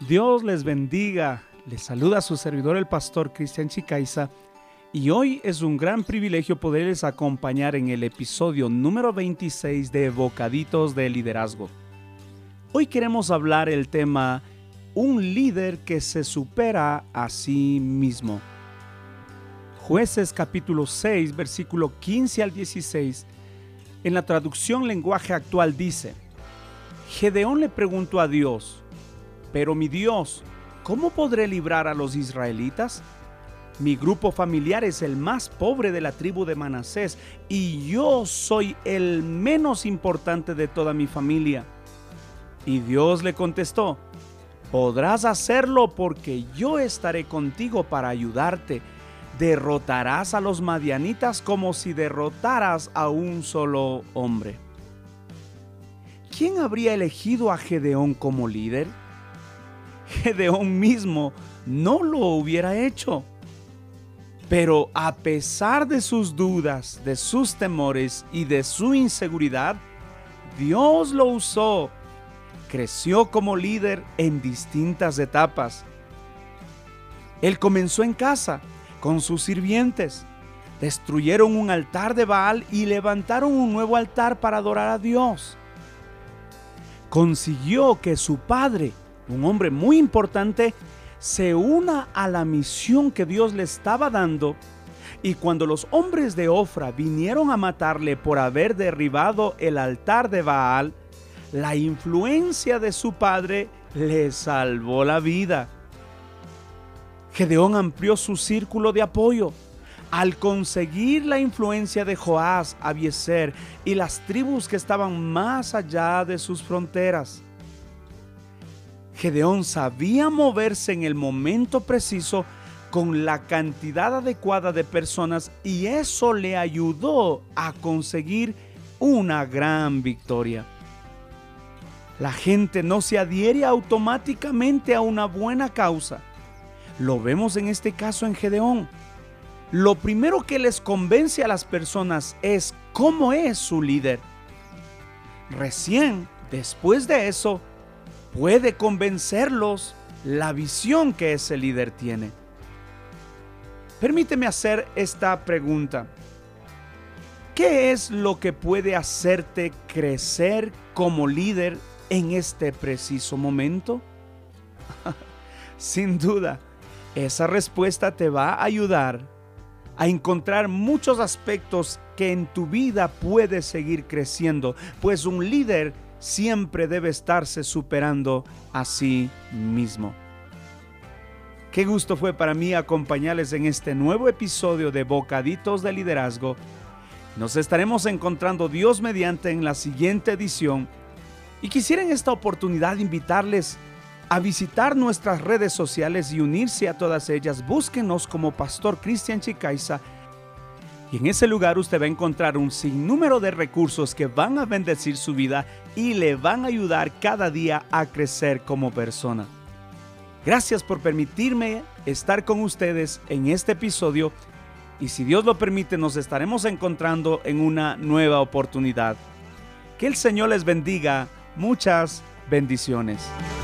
Dios les bendiga. Les saluda su servidor, el pastor Cristian Chicaiza, y hoy es un gran privilegio poderles acompañar en el episodio número 26 de Bocaditos de Liderazgo. Hoy queremos hablar el tema un líder que se supera a sí mismo. Jueces capítulo 6, versículo 15 al 16, en la traducción lenguaje actual dice: Gedeón le preguntó a Dios: pero mi Dios, ¿cómo podré librar a los israelitas? Mi grupo familiar es el más pobre de la tribu de Manasés y yo soy el menos importante de toda mi familia. Y Dios le contestó: podrás hacerlo porque yo estaré contigo para ayudarte. Derrotarás a los madianitas como si derrotaras a un solo hombre. ¿Quién habría elegido a Gedeón como líder? Gedeón mismo no lo hubiera hecho. Pero a pesar de sus dudas, de sus temores y de su inseguridad, Dios lo usó. Creció como líder en distintas etapas. Él comenzó en casa con sus sirvientes. Destruyeron un altar de Baal y levantaron un nuevo altar para adorar a Dios. Consiguió que su padre, un hombre muy importante, se una a la misión que Dios le estaba dando, y cuando los hombres de Ofra vinieron a matarle por haber derribado el altar de Baal, la influencia de su padre le salvó la vida. Gedeón amplió su círculo de apoyo al conseguir la influencia de Joás, Abiezer y las tribus que estaban más allá de sus fronteras. Gedeón sabía moverse en el momento preciso con la cantidad adecuada de personas, y eso le ayudó a conseguir una gran victoria. La gente no se adhiere automáticamente a una buena causa. Lo vemos en este caso en Gedeón. Lo primero que les convence a las personas es cómo es su líder. Recién después de eso, puede convencerlos la visión que ese líder tiene. Permíteme hacer esta pregunta. ¿Qué es lo que puede hacerte crecer como líder en este preciso momento? Sin duda, esa respuesta te va a ayudar a encontrar muchos aspectos que en tu vida puedes seguir creciendo, pues un líder siempre debe estarse superando a sí mismo. Qué gusto fue para mí acompañarles en este nuevo episodio de Bocaditos de Liderazgo. Nos estaremos encontrando Dios mediante en la siguiente edición, y quisiera en esta oportunidad invitarles a visitar nuestras redes sociales y unirse a todas ellas. Búsquenos como Pastor Cristian Chicaiza, y en ese lugar usted va a encontrar un sinnúmero de recursos que van a bendecir su vida y le van a ayudar cada día a crecer como persona. Gracias por permitirme estar con ustedes en este episodio, y si Dios lo permite nos estaremos encontrando en una nueva oportunidad. Que el Señor les bendiga. Muchas bendiciones.